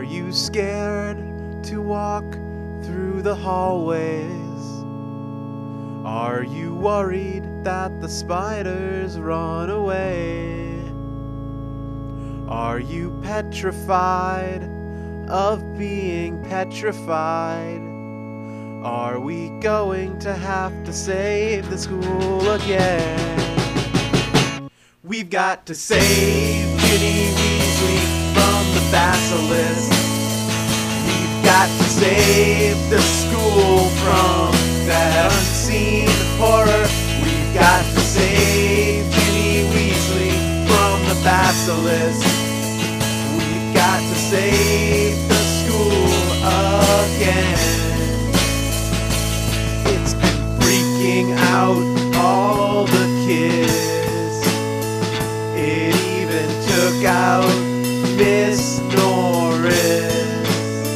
you scared to walk through the hallways? Are you worried that the spiders run away? Are you petrified of being petrified? Are we going to have to save the school again? We've got to save Ginny Weasley from the basilisk. We've got to save the school from that unseen horror. We've got to save Ginny Weasley from the basilisk. We've got to save the school again. It's been freaking out all the kids. It even took out Miss Norris.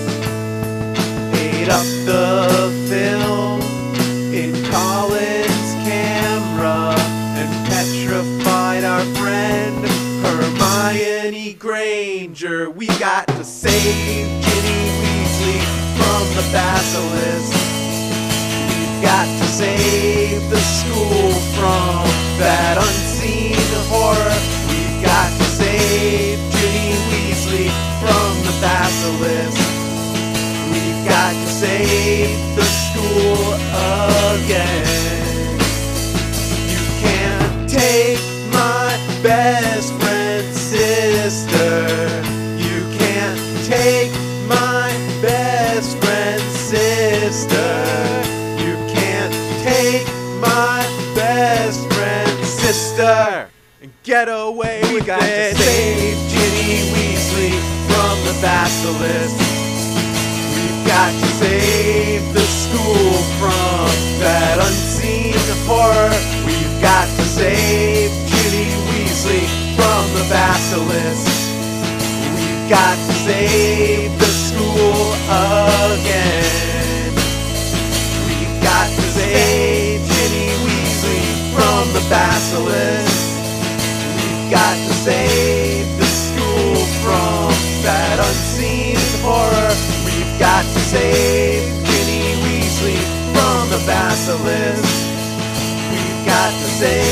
Ate up the film in Colin's camera and petrified our friend Hermione Granger. We got to save Ginny Weasley from the basilisk. We've got to save the school from that unseen horror. We've got to save Ginny Weasley from the basilisk. We've got to save the school again. You can't take my best friend's sister. You can't take my best friend's sister. You can't take my best friend's sister and get away with it. We got to save Ginny Weasley from the basilisk. We've got to save the school from that unseen horror. We've got to save Ginny Weasley from the basilisk. We've got to save the school again. We've got to save Ginny Weasley from the basilisk. We've got to save the school from that unseen horror. We've got to save Ginny Weasley from the basilisk. We've got to save